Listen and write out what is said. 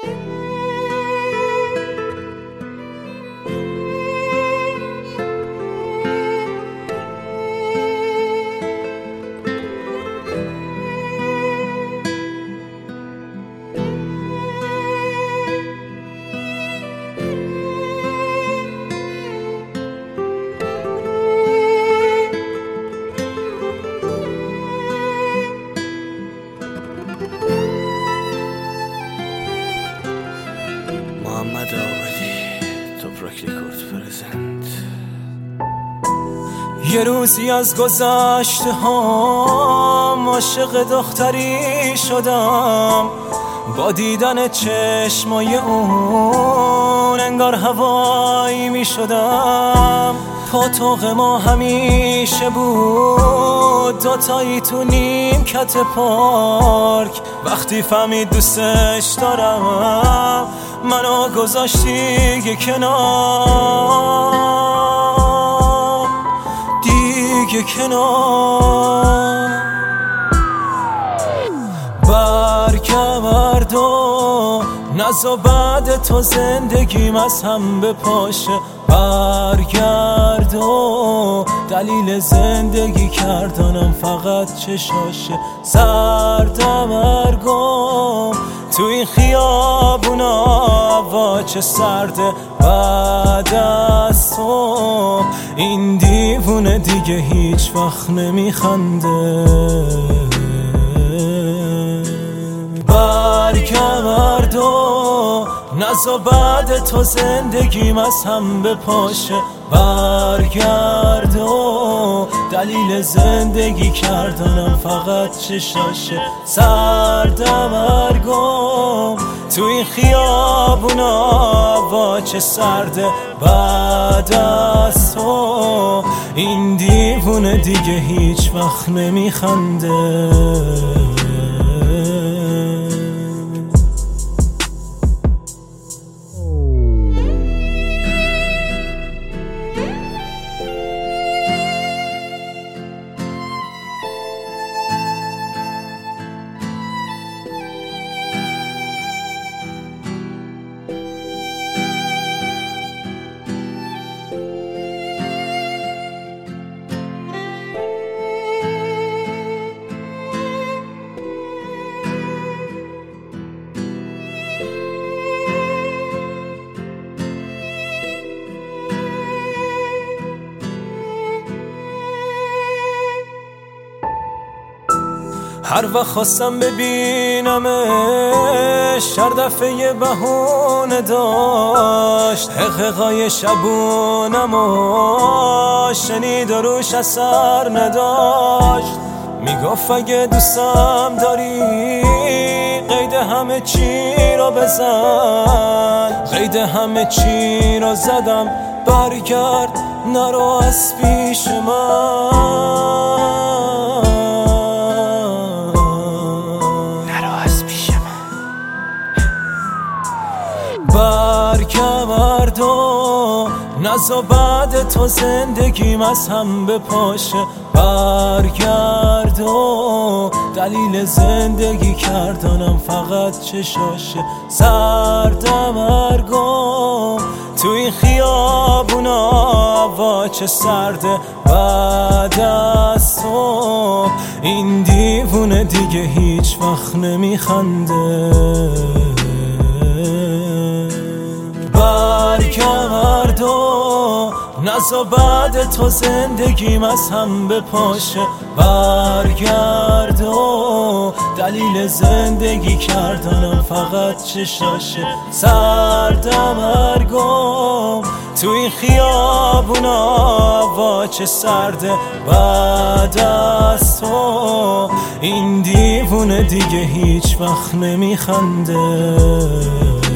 محمد آبادی توپراک ریکورد پرزنت. یه روزی از گذشته هام عاشق دختری شدم، با دیدن چشمای اون انگار هوایی می شدم. پاتوق ما همیشه بود دوتایی تو نیمکت پارک. وقتی فهمید دوستش دارم منو گذاشتی یه کنار، دیگه کنار. برگرد و نزا بعد تو زندگیم از هم بپاشه. برگرد و دلیل زندگی کردنم فقط چشاشه. سردم ارگم تو این خیابونا هوا چه سرده. بعد از تو این دیوونه دیگه هیچ وقت نمیخنده. برگرد و نزا بعد تو زندگیم از هم بپاشه. برگرد و دلیل زندگی کردنم فقط چشاشه. سردم ارگم تو این خیابونا هوا چه سرده. بعد از تو این دیوونه دیگه هیچ وقت نمیخنده. هر وقت خواستم ببینمش هر دفعه یه بهونه داشت. حقیقای شبونمو شنید و روش اثر نداشت. میگفت اگه دوستم داری قید همه چی رو بزن. قید همه چی رو زدم. برگرد نرو از پیش من. برگرد و نزا بعد تو زندگیم از هم بپاشه. برگرد و دلیل زندگی کردنم فقط چشاشه. سردم ارگم تو این خیابونا هوا چه سرده. بعد از تو این دیوونه دیگه هیچ وقت نمیخنده. برگرد و نزا بعد تو زندگیم از هم بپاشه. برگرد و دلیل زندگی کردنم فقط چشاشه. سردم ارگم تو این خیابونا هوا چه سرده. بعد از تو این دیوونه دیگه هیچ وقت نمیخنده.